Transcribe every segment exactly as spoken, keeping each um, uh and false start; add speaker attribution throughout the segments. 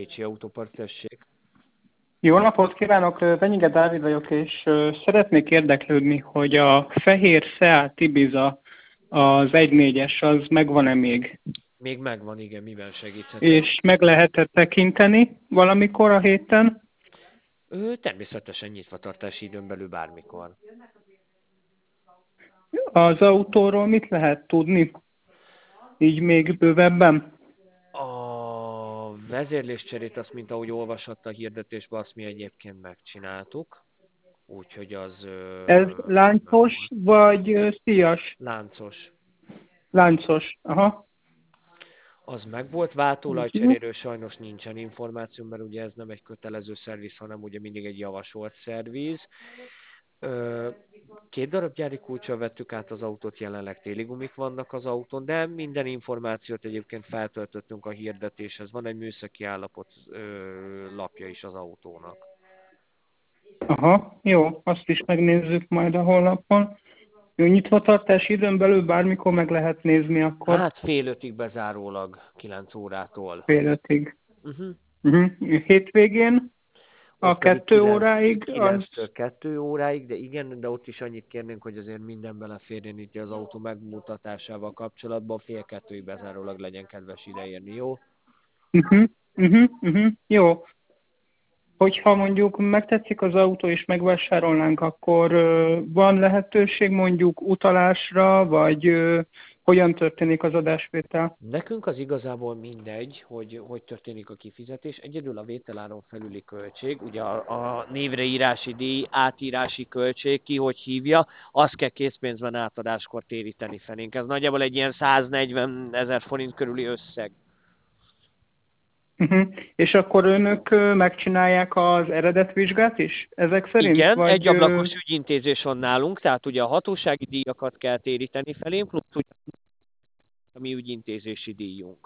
Speaker 1: Pécsi Autópark, tessék.
Speaker 2: Jó napot kívánok, Penyige Dávid vagyok, és szeretnék érdeklődni, hogy a fehér Seat Ibiza, az egy négyes, az megvan-e még?
Speaker 1: Még megvan, igen, miben segíthetek?
Speaker 2: És meg lehet-e tekinteni valamikor a héten?
Speaker 1: Ő természetesen nyitvatartási időn belül bármikor.
Speaker 2: Az autóról mit lehet tudni? Így még bővebben?
Speaker 1: A vezérléscserét, azt, mint ahogy olvashatta a hirdetésben, azt mi egyébként megcsináltuk. Úgyhogy az...
Speaker 2: Ez
Speaker 1: Ö,
Speaker 2: láncos vagy ö, szíjas?
Speaker 1: láncos.
Speaker 2: Láncos, aha.
Speaker 1: Az meg volt, váltóolajcseréről sajnos nincsen információ, mert ugye ez nem egy kötelező szerviz, hanem ugye mindig egy javasolt szerviz. Ö, Két darab gyári kulccsal vettük át az autót, jelenleg téli gumik vannak az autón, de minden információt egyébként feltöltöttünk a hirdetéshez. Van egy műszaki állapot ö, lapja is az autónak.
Speaker 2: Aha, jó, azt is megnézzük majd a honlapon. Jó, nyitvatartási időn belül bármikor meg lehet nézni akkor.
Speaker 1: Hát fél ötig bezárólag, kilenc órától.
Speaker 2: Fél ötig.
Speaker 1: Uh-huh.
Speaker 2: Uh-huh. Hétvégén a
Speaker 1: Ott pedig
Speaker 2: kettő óráig az...
Speaker 1: kilenctől kettő óráig, de igen, de ott is annyit kérnénk, hogy azért minden beleférjen itt az autó megmutatásával kapcsolatban, fél kettőig bezárólag legyen kedves ideérni, jó?
Speaker 2: Uh-huh. Uh-huh. Uh-huh. Jó. Hogyha mondjuk megtetszik az autó és megvásárolnánk, akkor uh, van lehetőség mondjuk utalásra, vagy uh, hogyan történik az adásvétel?
Speaker 1: Nekünk az igazából mindegy, hogy hogy történik a kifizetés. Egyedül a vételáron felüli költség, ugye a, a névreírási díj, átírási költség, ki hogy hívja, azt kell készpénzben átadáskor téríteni felénk. Ez nagyjából egy ilyen száznegyven ezer forint körüli összeg.
Speaker 2: Uh-huh. És akkor önök uh, megcsinálják az eredetvizsgát is ezek szerint?
Speaker 1: Igen,
Speaker 2: Vagy,
Speaker 1: egy ablakos
Speaker 2: uh...
Speaker 1: ügyintézés van nálunk, tehát ugye a hatósági díjakat kell téríteni felénk, plusz ugye a mi ügyintézési díjunk.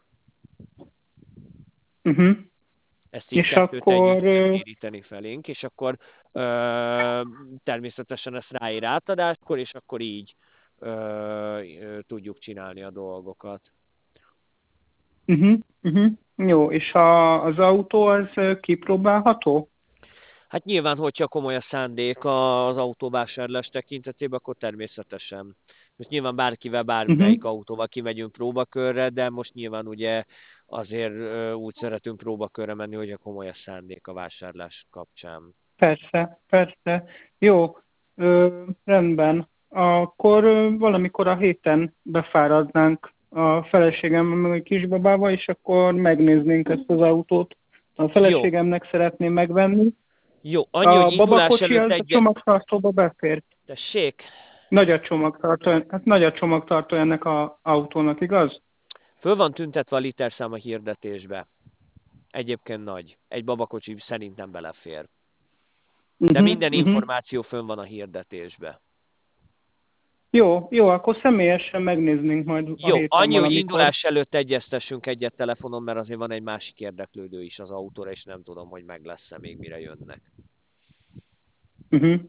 Speaker 2: Uh-huh.
Speaker 1: Ezt így
Speaker 2: És
Speaker 1: kettőt
Speaker 2: akkor...
Speaker 1: együtt kell téríteni felénk, és akkor ö, természetesen ezt ráír átadáskor, és akkor így ö, ö, tudjuk csinálni a dolgokat.
Speaker 2: Uh-huh. Uh-huh. Jó, és a, az autó az uh, kipróbálható?
Speaker 1: Hát nyilván, hogyha komoly a szándék az autóvásárlás tekintetében, akkor természetesen. Most nyilván bárkivel, bármelyik
Speaker 2: Uh-huh.
Speaker 1: autóval kimegyünk próbakörre, de most nyilván ugye azért ö, úgy szeretünk próbakörre menni, hogy a komoly a szándék a vásárlás kapcsán.
Speaker 2: Persze, persze. Jó, ö, rendben. Akkor ö, valamikor a héten befáradnánk a feleségemmel, meg a kisbabával, és akkor megnéznénk ezt az autót. A
Speaker 1: Jó,
Speaker 2: feleségemnek szeretném megvenni.
Speaker 1: jó. Annyi,
Speaker 2: A
Speaker 1: hogy indulás
Speaker 2: babakocsi
Speaker 1: előtt
Speaker 2: az a
Speaker 1: egy...
Speaker 2: csomagtartóba befér.
Speaker 1: Tessék?
Speaker 2: Nagy a csomagtartó, hát nagy a csomagtartó ennek az autónak, igaz?
Speaker 1: Föl van tüntetve a literszám a hirdetésbe. Egyébként nagy. Egy babakocsi szerintem belefér. De
Speaker 2: Uh-huh,
Speaker 1: minden
Speaker 2: uh-huh.
Speaker 1: információ fönn van a hirdetésbe.
Speaker 2: Jó, jó, akkor személyesen megnéznénk majd a
Speaker 1: Jó,
Speaker 2: héten
Speaker 1: annyi, hogy
Speaker 2: valamikor.
Speaker 1: indulás előtt egyeztessünk egyet telefonon, mert azért van egy másik érdeklődő is az autóra, és nem tudom, hogy meg lesz-e még, mire jönnek.
Speaker 2: Uh-huh.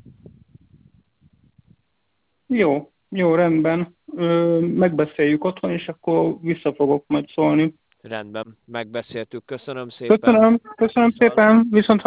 Speaker 2: Jó, jó, rendben. Ö, megbeszéljük otthon, és akkor vissza fogok majd szólni.
Speaker 1: Rendben, megbeszéltük. Köszönöm szépen.
Speaker 2: Köszönöm, köszönöm
Speaker 1: Viszont.
Speaker 2: szépen, viszont